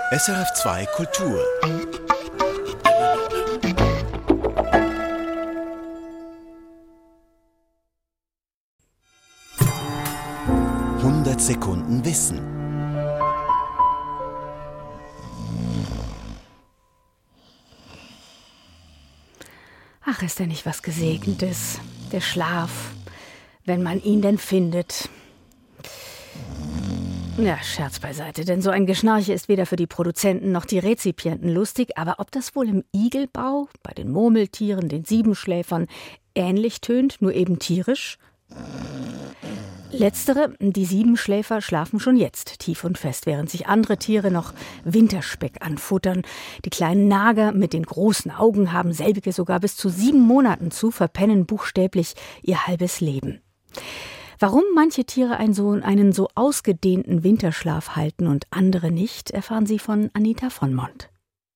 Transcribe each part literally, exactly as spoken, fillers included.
S R F zwei Kultur. hundert Sekunden Wissen. Ach, ist er nicht was Gesegnetes, der Schlaf, wenn man ihn denn findet. Ja, Scherz beiseite, denn so ein Geschnarche ist weder für die Produzenten noch die Rezipienten lustig, aber ob das wohl im Igelbau, bei den Murmeltieren, den Siebenschläfern ähnlich tönt, nur eben tierisch? Letztere, die Siebenschläfer, schlafen schon jetzt tief und fest, während sich andere Tiere noch Winterspeck anfuttern. Die kleinen Nager mit den großen Augen haben selbige sogar bis zu sieben Monaten zu, verpennen buchstäblich ihr halbes Leben. Warum manche Tiere einen so, einen so ausgedehnten Winterschlaf halten und andere nicht, erfahren Sie von Anita von Mont.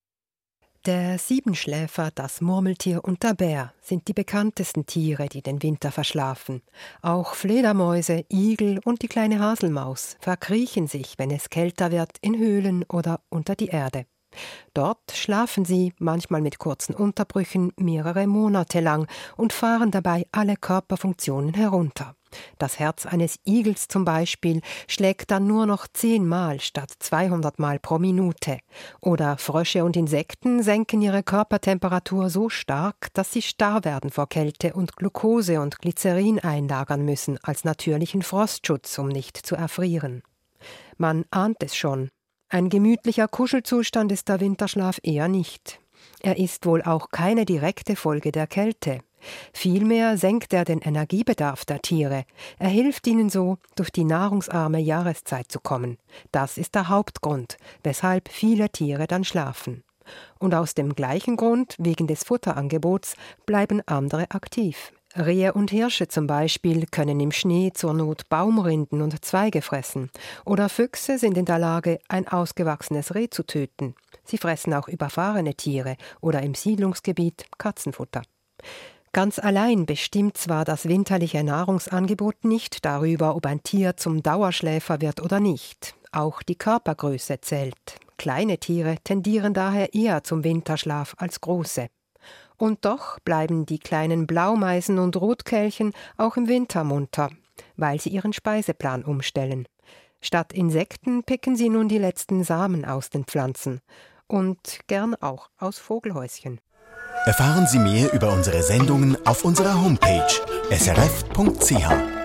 Der Siebenschläfer, das Murmeltier und der Bär sind die bekanntesten Tiere, die den Winter verschlafen. Auch Fledermäuse, Igel und die kleine Haselmaus verkriechen sich, wenn es kälter wird, in Höhlen oder unter die Erde. Dort schlafen sie, manchmal mit kurzen Unterbrüchen, mehrere Monate lang und fahren dabei alle Körperfunktionen herunter. Das Herz eines Igels zum Beispiel schlägt dann nur noch zehnmal statt zweihundert Mal pro Minute. Oder Frösche und Insekten senken ihre Körpertemperatur so stark, dass sie starr werden vor Kälte und Glucose und Glycerin einlagern müssen als natürlichen Frostschutz, um nicht zu erfrieren. Man ahnt es schon. Ein gemütlicher Kuschelzustand ist der Winterschlaf eher nicht. Er ist wohl auch keine direkte Folge der Kälte. Vielmehr senkt er den Energiebedarf der Tiere. Er hilft ihnen so, durch die nahrungsarme Jahreszeit zu kommen. Das ist der Hauptgrund, weshalb viele Tiere dann schlafen. Und aus dem gleichen Grund, wegen des Futterangebots, bleiben andere aktiv. Rehe und Hirsche zum Beispiel können im Schnee zur Not Baumrinden und Zweige fressen. Oder Füchse sind in der Lage, ein ausgewachsenes Reh zu töten. Sie fressen auch überfahrene Tiere oder im Siedlungsgebiet Katzenfutter. Ganz allein bestimmt zwar das winterliche Nahrungsangebot nicht darüber, ob ein Tier zum Dauerschläfer wird oder nicht. Auch die Körpergröße zählt. Kleine Tiere tendieren daher eher zum Winterschlaf als große. Und doch bleiben die kleinen Blaumeisen und Rotkehlchen auch im Winter munter, weil sie ihren Speiseplan umstellen. Statt Insekten picken sie nun die letzten Samen aus den Pflanzen. Und gern auch aus Vogelhäuschen. Erfahren Sie mehr über unsere Sendungen auf unserer Homepage s r f punkt c h.